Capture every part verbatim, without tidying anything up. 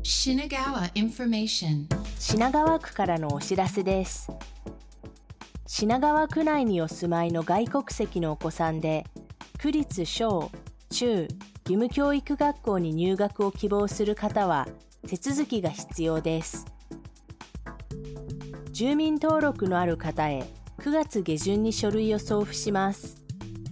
Shinagawa Information。 品川区からのお知らせです。品川区内にお住まいの外国籍のお子さんで、区立小・中・義務教育学校に入学を希望する方は手続きが必要です。住民登録のある方へくがつ下旬に書類を送付します。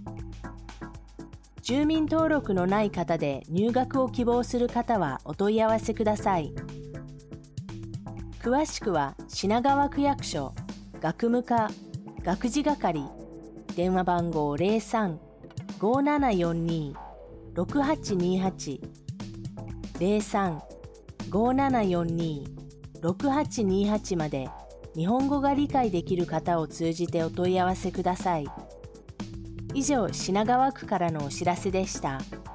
住民登録のない方で入学を希望する方はお問い合わせください。詳しくは品川区役所学務課学事係電話番号 ゼロさん ごーななよんに ろくはちにはち ゼロさん ごーななよんに ろくはちにはちまで日本語が理解できる方を通じてお問い合わせください。以上、品川区からのお知らせでした。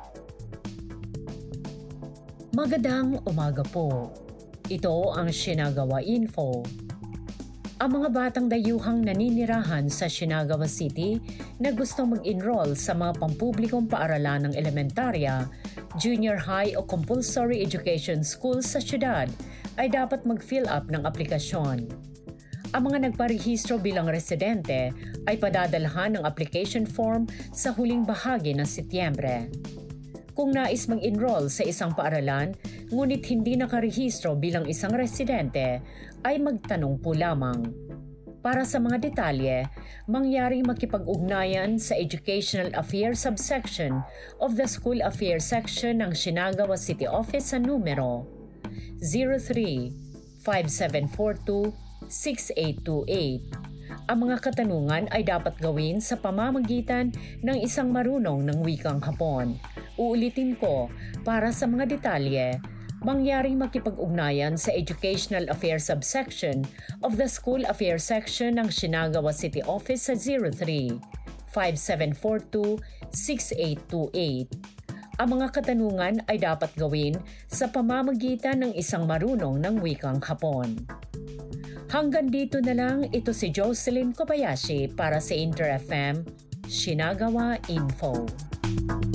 Magandang umaga po. Ito ang Shinagawa Info. Ang mga batang dayuhang naninirahan sa Shinagawa City na gustong mag-enroll sa mga pampublikong paaralan ng elementarya, junior high o compulsory education school sa syudad ay dapat mag-fill up ng aplikasyon. Ang mga nagparehistro bilang residente ay padadalhan ng application form sa huling bahagi ng Setyembre. Kung nais mag-enroll sa isang paaralan, ngunit hindi nakarehistro bilang isang residente, ay magtanong po lamang. Para sa mga detalye, mangyaring makipag-ugnayan sa Educational Affairs Subsection of the School Affairs Section ng Shinagawa City Office sa numero zero three five seven four two six eight two eight. Ang mga katanungan ay dapat gawin sa pamamagitan ng isang marunong ng wikang Hapon. Uulitin ko, para sa mga detalye, mangyaring makipag-ugnayan sa Educational Affairs Subsection of the School Affairs Section ng Shinagawa City Office sa zero three five seven four two six eight two eight. Ang mga katanungan ay dapat gawin sa pamamagitan ng isang marunong ng wikang Hapon. Hanggang dito na lang, ito si Jocelyn Kobayashi para sa Inter F M Shinagawa Info.